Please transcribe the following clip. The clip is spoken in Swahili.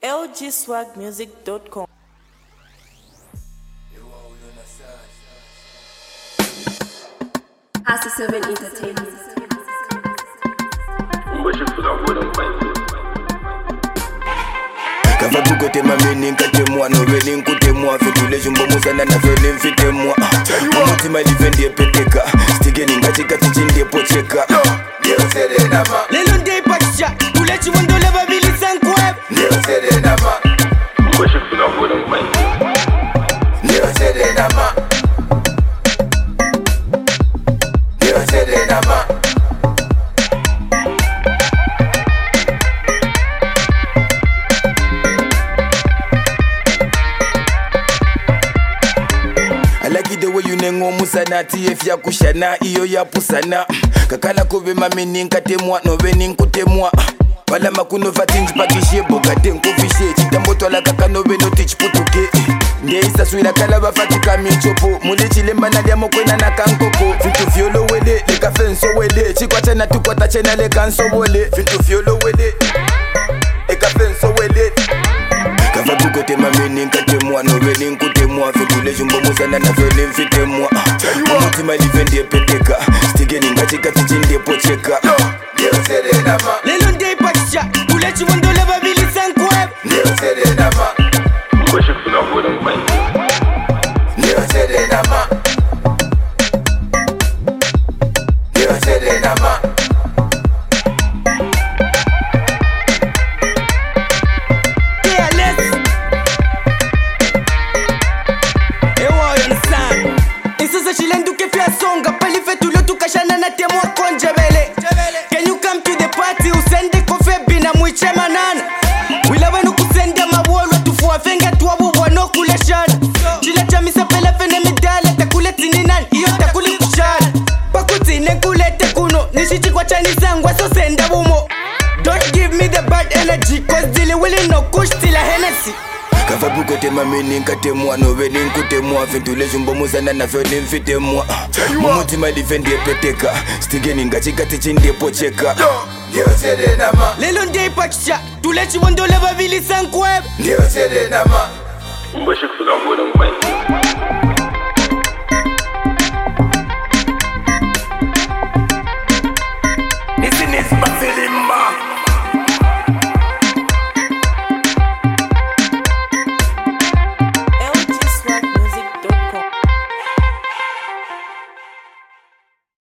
lgswagmusic.com. Asa 7 Entertainment. Kava bukote mameni nkate mwa noveli nkute mwa fetule jumbo musana na fele mfite mwa Umutima livendie peteka Stigeni ngachika chichindie pocheka Nio sede nama Lelo ndei pacha Kulechi wandole babili sankweb Nio sede nama Mkweshe funa wana mkwai Nio sede nama Nio sede nama Nengo musana tiefya kushana iyo ya pusana kakala kube mameni nkatemwa noveni nkutemwa wala makuno fatinji pakishe bogate nkufishe chitamboto la kaka noveno tichiputuke ndeisa suila kala bafatika michopo mule chilemba na liamo kwena na kankoko vintu fiolo wele leka fenso wele chikwacha na tukwata chena leka nso wele vintu fiolo wele leka fenso wele Kava bukote mameni nkatemwa noveni nkutemwa fetule jumbo musana na fele mfite mwa Umutima livendie peteka Stigeni ngachika chichindie pocheka Nio sede nama Lelo ndei pacha Kulechi wandole babili sankweb Nio sede nama Mkweshe funa wana mkwai Nio sede nama Nio sede nama Songa pali fetulo tukashana na temwa konjebele. Can you come to the party usende kofe bina mwiche manana Wila wenu kusende mawolo tufuwa fenga tuwabu wano kule shana Chile chamisa pele fene midale takule tininan iyo takuli kushana Pakuti nekule tekuno nishichi kwa chani sangwa so senda bumo Don't give me the bad energy cause dili willing no kush tila Hennessy Kava bukote mameni nkatemwa noveni nkutemwa fetule jumbo musana na fele mfite mwa Umutima livendie peteka Stigeni ngachika tichindie pocheka Nio sede nama Lelo ndei pacha Tulechi wandole babili sankweb Nio sede nama Mkweshe kufuna wana mkwai Listen this